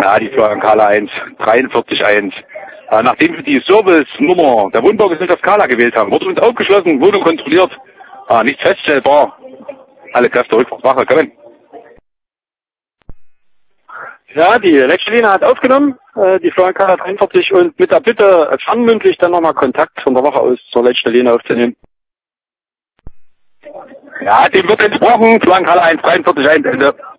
Ja, die Florian Kahler 1, 43-1. Nachdem wir die Service-Nummer der Wohnbaugesellschaft Kahler gewählt haben, wurde uns aufgeschlossen, Wohnung kontrolliert. Nichts feststellbar. Alle Kräfte Rückfahrt Wache, kommen. Ja, die Lecksteliene hat aufgenommen, die Florian Kahler 43 und mit der Bitte, fernmündlich dann nochmal Kontakt von der Wache aus zur Lecksteliene aufzunehmen. Ja, dem wird entsprochen, Florian Kahler 1, 43-1, Ende.